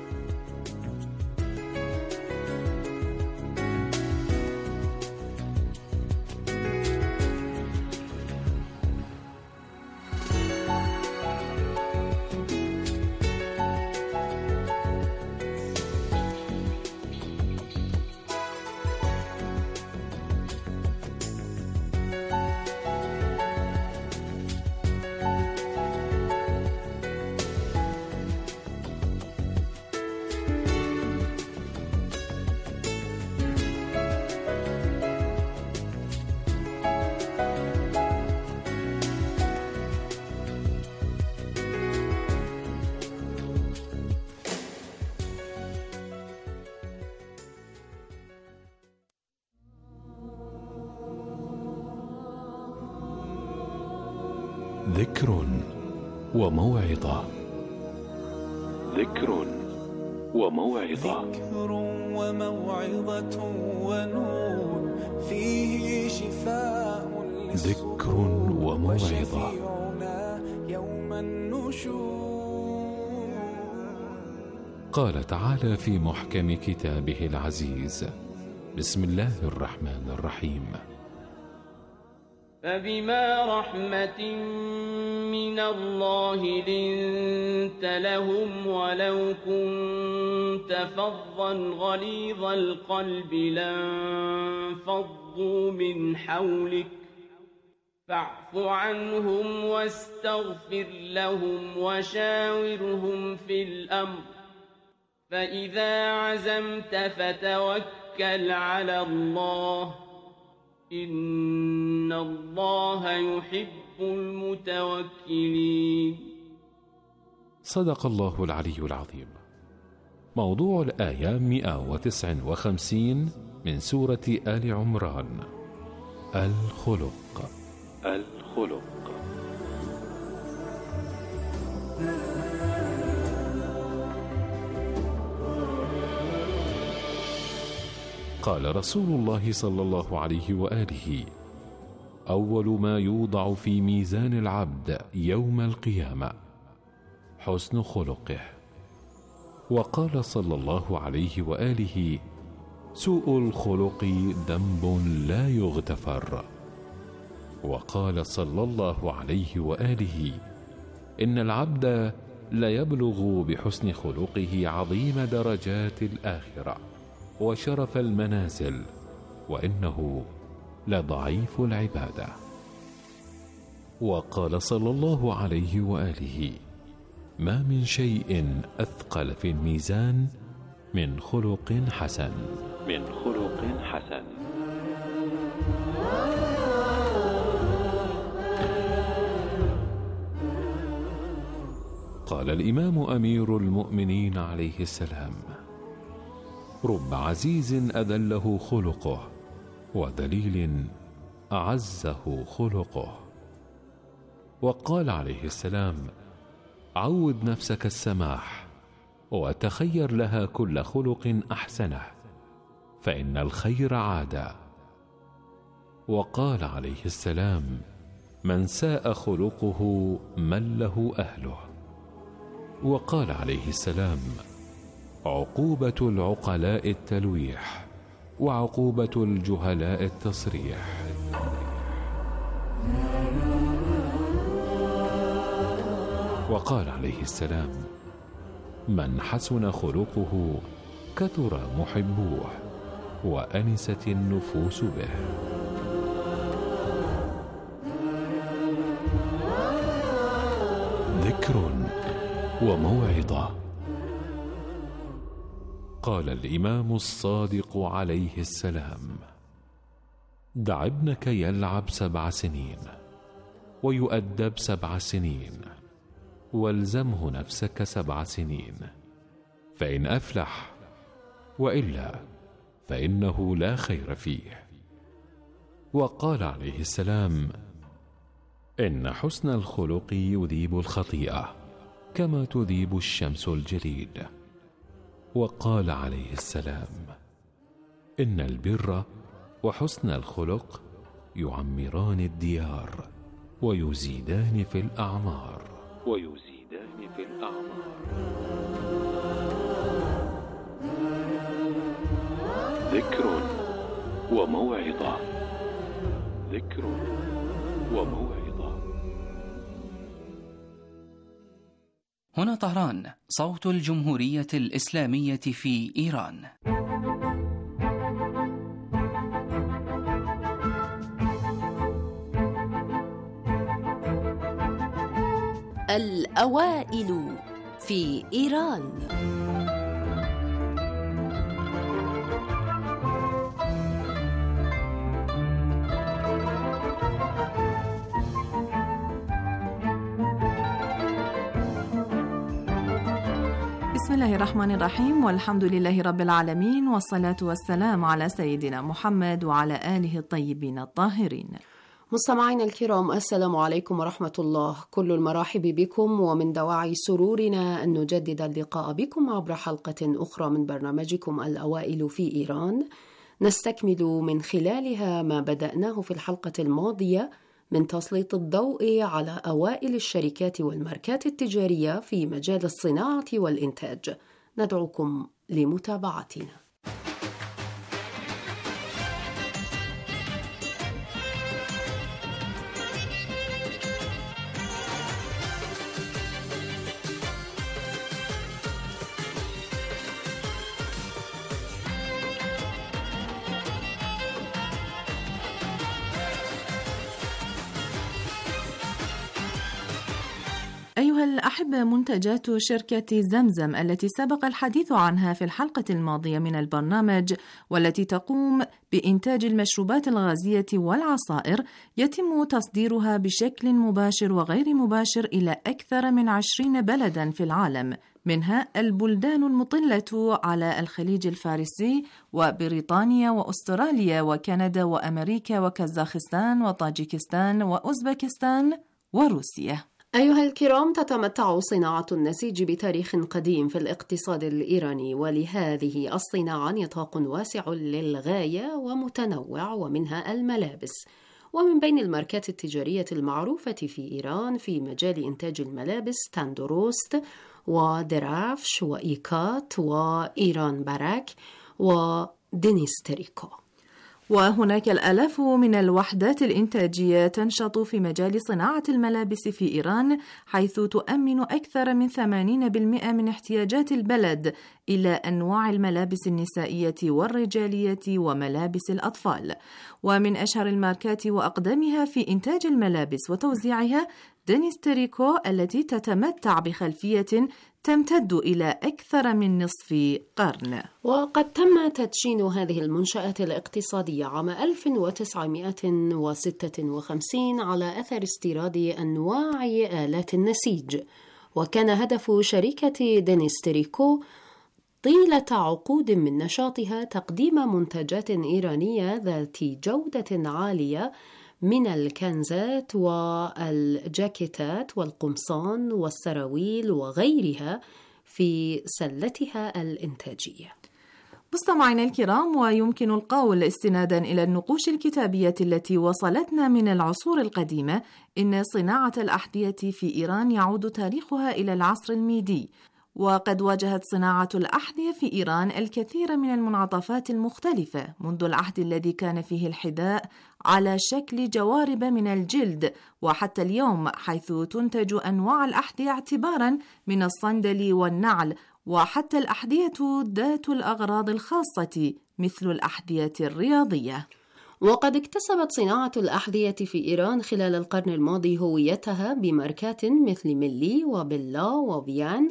ذكر وموعظة. ذكر وموعظة. ذكر وموعظة ونور فيه شفاء ذكر وموعظة. يوم النشور. قال تعالى في محكم كتابه العزيز: بسم الله الرحمن الرحيم. فبما رحمة من الله لنت لهم ولو كنت فظا غليظ القلب لانفضوا من حولك فاعف عنهم واستغفر لهم وشاورهم في الأمر فإذا عزمت فتوكل على الله إن الله يحب المتوكلين. صدق الله العلي العظيم. موضوع الآية مئة وتسعة وخمسين من سورة آل عمران. الخلق. الخلق. قال رسول الله صلى الله عليه وآله: أول ما يوضع في ميزان العبد يوم القيامة حسن خلقه. وقال صلى الله عليه وآله: سوء الخلق ذنب لا يغتفر. وقال صلى الله عليه وآله: إن العبد ليبلغ بحسن خلقه عظيم درجات الآخرة وشرف المنازل، وإنه لضعيف العبادة. وقال صلى الله عليه وآله: ما من شيء أثقل في الميزان من خلق حسن من خلق حسن. قال الإمام أمير المؤمنين عليه السلام: رب عزيز أذله خلقه، وذليل أعزه خلقه. وقال عليه السلام: عود نفسك السماح، وتخير لها كل خلق أحسنه، فإن الخير عادة. وقال عليه السلام: من ساء خلقه من له أهله. وقال عليه السلام: عقوبة العقلاء التلويح، وعقوبة الجهلاء التصريح. وقال عليه السلام: من حسن خلقه كثر محبوه، وأنست النفوس به. ذكر وموعظة. قال الإمام الصادق عليه السلام: دع ابنك يلعب سبع سنين ويؤدب سبع سنين، والزمه نفسك سبع سنين، فإن أفلح، وإلا فإنه لا خير فيه. وقال عليه السلام: إن حسن الخلق يذيب الخطيئة كما تذيب الشمس الجليد. وقال عليه السلام: إن البر وحسن الخلق يعمران الديار ويزيدان في الأعمار ويزيدان في الأعمار. ذكر وموعظة. ذكر وموعظة. هنا طهران، صوت الجمهورية الإسلامية في إيران. الأوائل في إيران. بسم الله الرحمن الرحيم، والحمد لله رب العالمين، والصلاة والسلام على سيدنا محمد وعلى آله الطيبين الطاهرين. مستمعينا الكرام، السلام عليكم ورحمة الله. كل المراحب بكم، ومن دواعي سرورنا أن نجدد اللقاء بكم عبر حلقة أخرى من برنامجكم الأوائل في إيران، نستكمل من خلالها ما بدأناه في الحلقة الماضية من تسليط الضوء على أوائل الشركات والماركات التجارية في مجال الصناعة والإنتاج. ندعوكم لمتابعتنا. أيها الأحبة، منتجات شركة زمزم التي سبق الحديث عنها في الحلقة الماضية من البرنامج، والتي تقوم بإنتاج المشروبات الغازية والعصائر، يتم تصديرها بشكل مباشر وغير مباشر إلى أكثر من عشرين بلداً في العالم، منها البلدان المطلة على الخليج الفارسي وبريطانيا وأستراليا وكندا وأمريكا وكازاخستان وطاجيكستان وأوزبكستان وروسيا. أيها الكرام، تتمتع صناعة النسيج بتاريخ قديم في الاقتصاد الإيراني، ولهذه الصناعة نطاق واسع للغاية ومتنوع، ومنها الملابس. ومن بين الماركات التجارية المعروفة في إيران في مجال إنتاج الملابس تاندروست ودرافش وإيكات وإيران باراك، و دينيس تريكو. وهناك الآلاف من الوحدات الإنتاجية تنشط في مجال صناعة الملابس في إيران، حيث تؤمن أكثر من ثمانين بالمئة من احتياجات البلد إلى أنواع الملابس النسائية والرجالية وملابس الأطفال. ومن أشهر الماركات وأقدمها في إنتاج الملابس وتوزيعها دينيس تريكو، التي تتمتع بخلفية تمتد إلى أكثر من نصف قرن. وقد تم تدشين هذه المنشأة الاقتصادية عام ألف وتسعمائة وستة وخمسين على أثر استيراد أنواع آلات النسيج، وكان هدف شركة دينيس تريكو طيلة عقود من نشاطها تقديم منتجات إيرانية ذات جودة عالية من الكنزات والجاكيتات والقمصان والسراويل وغيرها في سلتها الإنتاجية. مستمعينا الكرام، ويمكن القول استنادا إلى النقوش الكتابية التي وصلتنا من العصور القديمة إن صناعة الأحذية في إيران يعود تاريخها إلى العصر الميدي، وقد واجهت صناعة الأحذية في إيران الكثير من المنعطفات المختلفة منذ العهد الذي كان فيه الحذاء على شكل جوارب من الجلد، وحتى اليوم حيث تنتج أنواع الأحذية اعتبارا من الصندل والنعل، وحتى الأحذية ذات الأغراض الخاصة مثل الأحذية الرياضية. وقد اكتسبت صناعة الأحذية في إيران خلال القرن الماضي هويتها بماركات مثل ميلي وبيلا وفيان،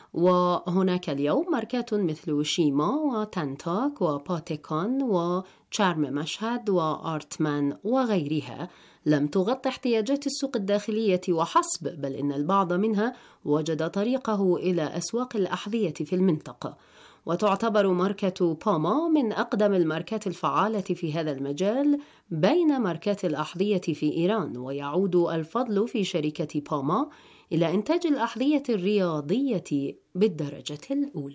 وهناك اليوم ماركات مثل شيما وتانتاك وباتيكون وشارم مشهد وآرتمان وغيرها لم تغطي احتياجات السوق الداخلية وحسب، بل إن البعض منها وجد طريقه إلى أسواق الأحذية في المنطقة. وتعتبر ماركة باما من أقدم الماركات الفعالة في هذا المجال بين ماركات الأحذية في إيران، ويعود الفضل في شركة باما إلى إنتاج الأحذية الرياضية بالدرجة الأولى.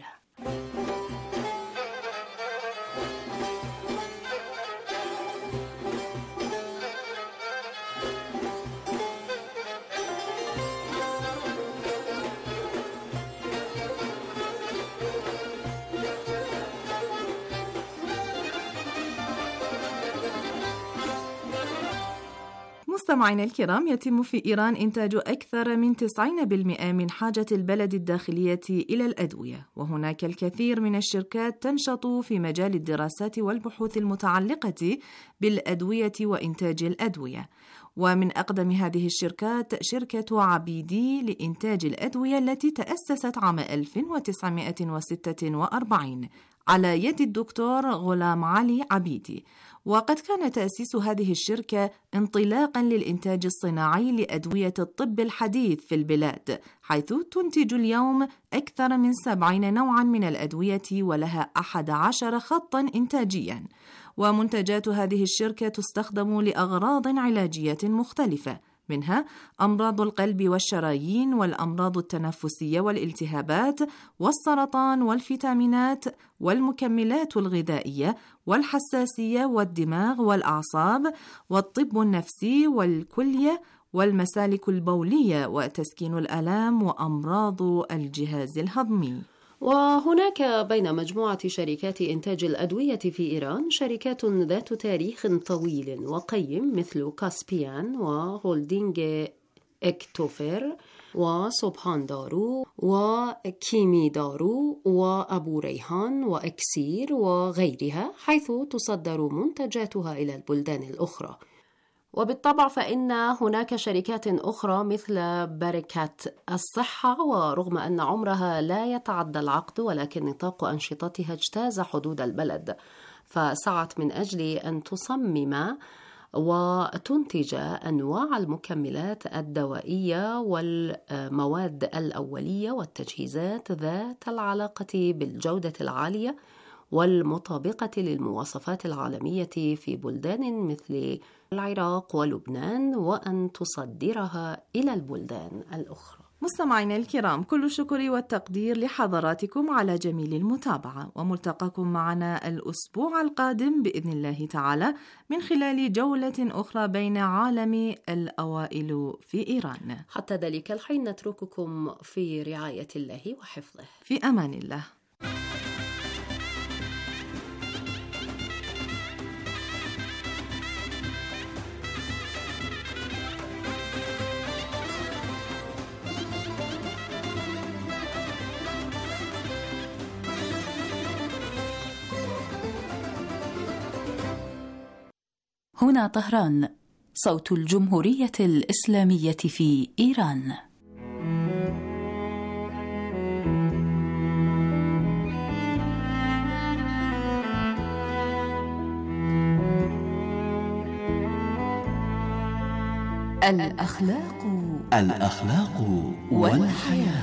مستمعينا الكرام، يتم في إيران إنتاج أكثر من تسعين بالمئة من حاجة البلد الداخلية إلى الأدوية، وهناك الكثير من الشركات تنشط في مجال الدراسات والبحوث المتعلقة بالأدوية وإنتاج الأدوية. ومن أقدم هذه الشركات شركة عبيدي لإنتاج الأدوية التي تأسست عام ألف وتسعمائة وستة وأربعين على يد الدكتور غلام علي عبيدي. وقد كان تأسيس هذه الشركة انطلاقاً للإنتاج الصناعي لأدوية الطب الحديث في البلاد، حيث تنتج اليوم أكثر من سبعين نوعاً من الأدوية ولها أحد عشر خطاً إنتاجياً. ومنتجات هذه الشركة تستخدم لأغراض علاجية مختلفة، منها أمراض القلب والشرايين والأمراض التنفسية والالتهابات والسرطان والفيتامينات والمكملات الغذائية والحساسية والدماغ والأعصاب والطب النفسي والكلية والمسالك البولية وتسكين الآلام وأمراض الجهاز الهضمي. وهناك بين مجموعة شركات إنتاج الأدوية في إيران شركات ذات تاريخ طويل وقيم مثل كاسبيان وهولدينج إكتوفير وسبحان دارو وكيمي دارو وأبو ريحان وإكسير وغيرها، حيث تصدر منتجاتها إلى البلدان الأخرى. وبالطبع فإن هناك شركات أخرى مثل بركة الصحة، ورغم أن عمرها لا يتعدى العقد ولكن نطاق أنشطتها اجتاز حدود البلد، فسعت من أجل أن تصمم وتنتج أنواع المكملات الدوائية والمواد الأولية والتجهيزات ذات العلاقة بالجودة العالية والمطابقة للمواصفات العالمية في بلدان مثل العراق ولبنان، وأن تصدرها إلى البلدان الأخرى. مستمعينا الكرام، كل الشكر والتقدير لحضراتكم على جميل المتابعة، وملتقاكم معنا الأسبوع القادم بإذن الله تعالى من خلال جولة أخرى بين عالم الأوائل في إيران. حتى ذلك الحين نترككم في رعاية الله وحفظه. في أمان الله. هنا طهران، صوت الجمهورية الإسلامية في إيران. الأخلاق الأخلاق والحياة.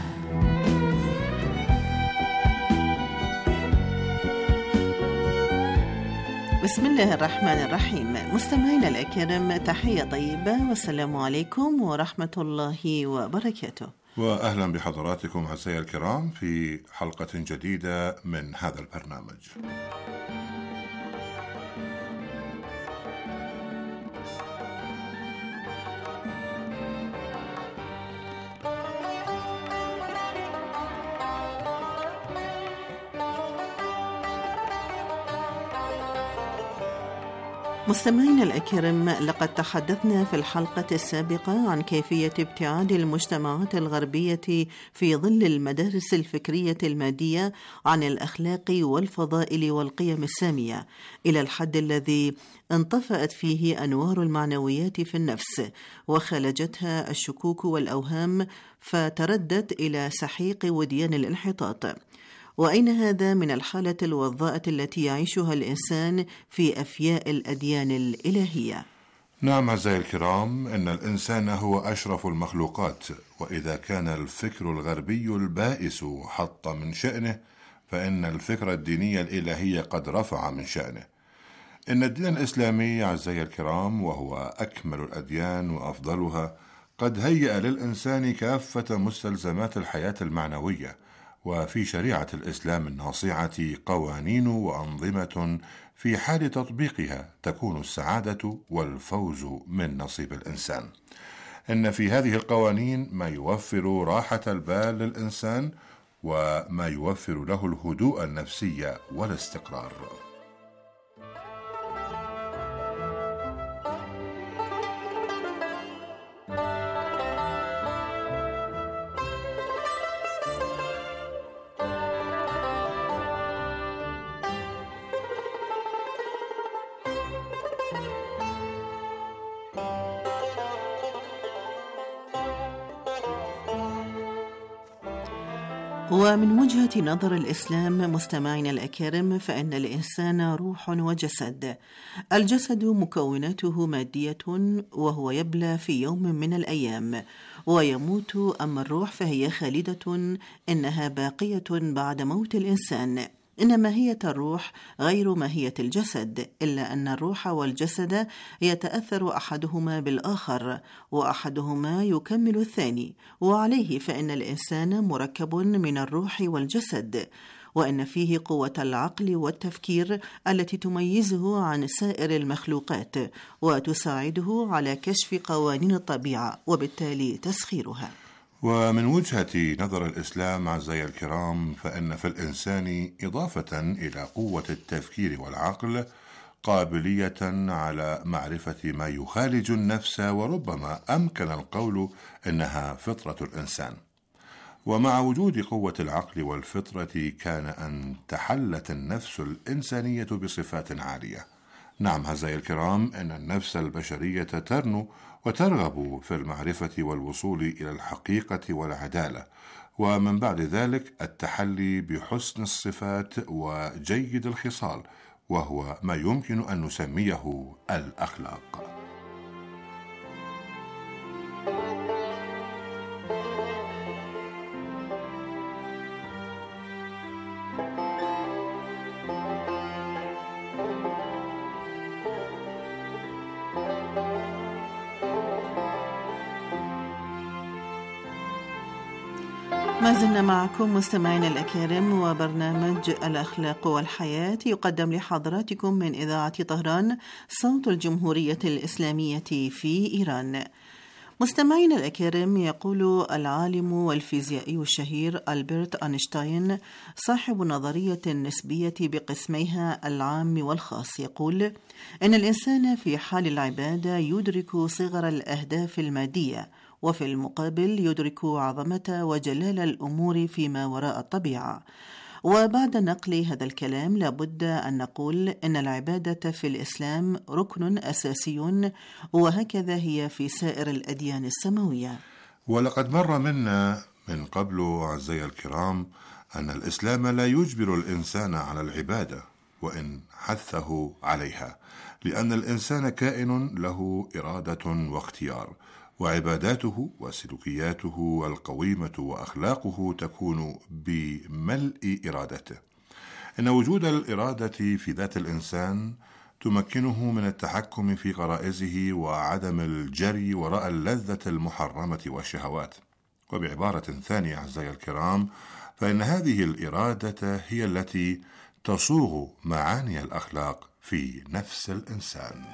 بسم الله الرحمن الرحيم. مستمعينا الأكارم، تحية طيبة والسلام عليكم ورحمة الله وبركاته. وأهلا بحضراتكم أعزائي الكرام في حلقة جديدة من هذا البرنامج. مستمعينا الأكرام، لقد تحدثنا في الحلقة السابقة عن كيفية ابتعاد المجتمعات الغربية في ظل المدارس الفكرية المادية عن الأخلاق والفضائل والقيم السامية، إلى الحد الذي انطفأت فيه أنوار المعنويات في النفس وخالجتها الشكوك والأوهام، فتردت إلى سحيق وديان الانحطاط. وأين هذا من الحالة الوضاءة التي يعيشها الإنسان في أفياء الأديان الإلهية؟ نعم أعزائي الكرام، إن الإنسان هو أشرف المخلوقات، وإذا كان الفكر الغربي البائس حط من شأنه، فإن الفكر الديني الإلهي قد رفع من شأنه. إن الدين الإسلامي أعزائي الكرام، وهو أكمل الأديان وأفضلها، قد هيأ للإنسان كافة مستلزمات الحياة المعنوية، وفي شريعة الإسلام الناصعة قوانين وأنظمة في حال تطبيقها تكون السعادة والفوز من نصيب الإنسان. إن في هذه القوانين ما يوفر راحة البال للإنسان، وما يوفر له الهدوء النفسي والاستقرار. ومن وجهة نظر الإسلام مستمعين الأكارم، فإن الإنسان روح وجسد. الجسد مكوناته مادية وهو يبلى في يوم من الأيام ويموت، أما الروح فهي خالدة، إنها باقية بعد موت الإنسان. إن ماهية الروح غير ماهية الجسد، إلا أن الروح والجسد يتأثر أحدهما بالآخر، وأحدهما يكمل الثاني، وعليه فإن الإنسان مركب من الروح والجسد، وأن فيه قوة العقل والتفكير التي تميزه عن سائر المخلوقات وتساعده على كشف قوانين الطبيعة وبالتالي تسخيرها. ومن وجهة نظر الإسلام أعزائي الكرام، فإن في الإنسان إضافة إلى قوة التفكير والعقل قابلية على معرفة ما يخالج النفس، وربما أمكن القول إنها فطرة الإنسان. ومع وجود قوة العقل والفطرة كان أن تحلت النفس الإنسانية بصفات عالية. نعم أعزائي الكرام، إن النفس البشرية ترنو وترغب في المعرفة والوصول إلى الحقيقة والعدالة، ومن بعد ذلك التحلي بحسن الصفات وجيد الخصال، وهو ما يمكن أن نسميه الأخلاق. ما زلنا معكم مستمعين الأكارم، وبرنامج الأخلاق والحياة يقدم لحضراتكم من إذاعة طهران، صوت الجمهورية الإسلامية في إيران. مستمعين الأكارم، يقول العالم والفيزيائي الشهير ألبرت أينشتاين صاحب نظرية النسبية بقسميها العام والخاص، يقول إن الإنسان في حال العبادة يدرك صغر الأهداف المادية، وفي المقابل يدرك عظمة وجلال الأمور فيما وراء الطبيعة. وبعد نقل هذا الكلام لابد أن نقول أن العبادة في الإسلام ركن أساسي، وهكذا هي في سائر الأديان السماوية. ولقد مر منا من قبل أعزائي الكرام أن الإسلام لا يجبر الإنسان على العبادة وإن حثه عليها، لأن الإنسان كائن له إرادة واختيار، وعباداته وسلوكياته القويمة وأخلاقه تكون بملء إرادته. إن وجود الإرادة في ذات الإنسان تمكنه من التحكم في غرائزه وعدم الجري وراء اللذة المحرمة والشهوات. وبعبارة ثانية أعزائي الكرام، فإن هذه الإرادة هي التي تصوغ معاني الأخلاق في نفس الإنسان.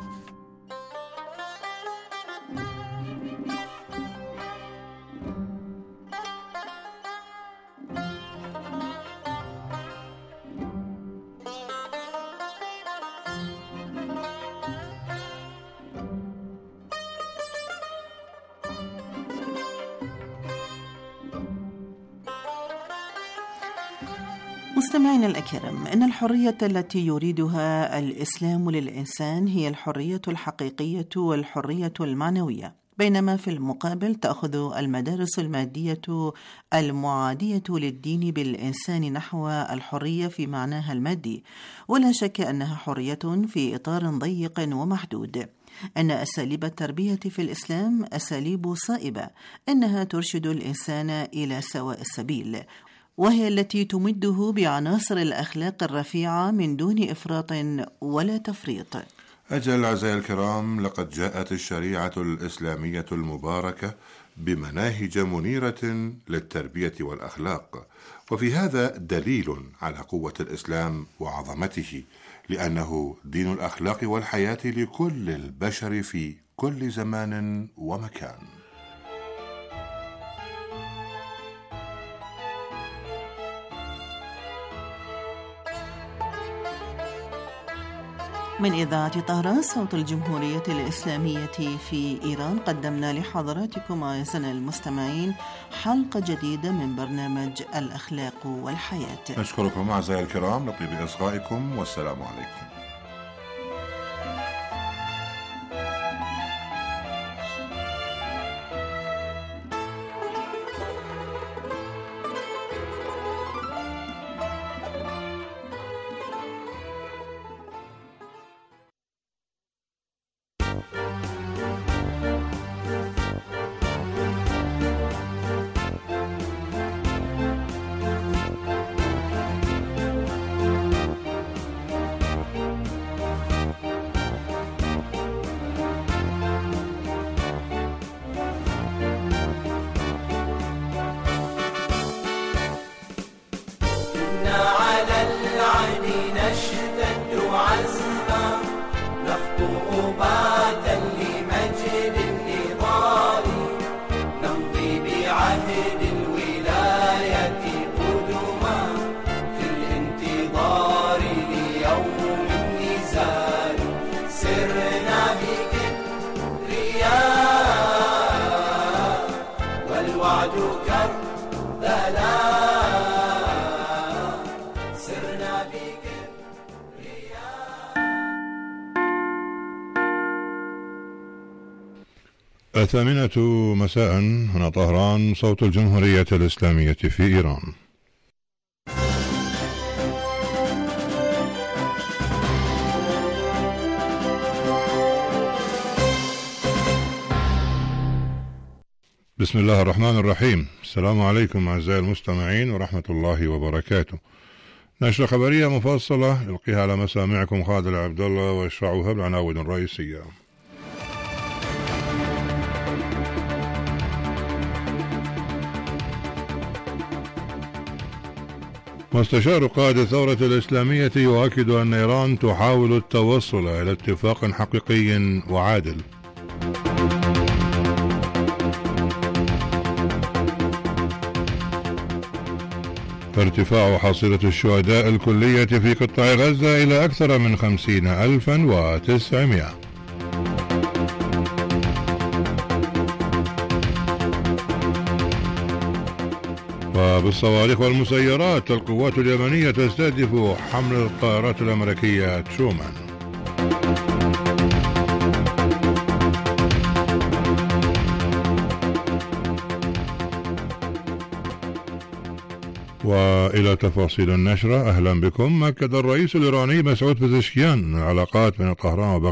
مستمعينا الأكرام، إن الحرية التي يريدها الإسلام للإنسان هي الحرية الحقيقية والحرية المعنوية، بينما في المقابل تأخذ المدارس المادية المعادية للدين بالإنسان نحو الحرية في معناها المادي، ولا شك أنها حرية في إطار ضيق ومحدود. أن أساليب التربية في الإسلام أساليب صائبة، إنها ترشد الإنسان إلى سواء السبيل، وهي التي تمده بعناصر الأخلاق الرفيعة من دون إفراط ولا تفريط. أجل أعزائي الكرام، لقد جاءت الشريعة الإسلامية المباركة بمناهج منيرة للتربية والأخلاق، وفي هذا دليل على قوة الإسلام وعظمته، لأنه دين الأخلاق والحياة لكل البشر في كل زمان ومكان. من إذاعة طهران صوت الجمهورية الإسلامية في إيران، قدمنا لحضراتكم أعزائنا المستمعين حلقة جديدة من برنامج الأخلاق والحياة. نشكركم أعزائي الكرام لطيب إصغائكم، والسلام عليكم. الثامنة مساء، هنا طهران صوت الجمهورية الإسلامية في إيران. بسم الله الرحمن الرحيم. السلام عليكم أعزائي المستمعين ورحمة الله وبركاته. نشرة خبرية مفصلة يلقيها على مسامعكم خالد عبد الله ويشرعها بالعناوين الرئيسية. مستشار قائد الثورة الإسلامية يؤكد أن إيران تحاول التوصل إلى اتفاق حقيقي وعادل. ارتفاع حصيلة الشهداء الكلية في قطاع غزة إلى أكثر من خمسين ألفا وتسعمائة. وبالصواريخ والمسيرات القوات اليمنية تستهدف حمل الطائرات الأمريكية ترومان. وإلى تفاصيل النشرة. أهلا بكم. أكد الرئيس الإيراني مسعود بزشكيان أن العلاقات بين طهران وبغداد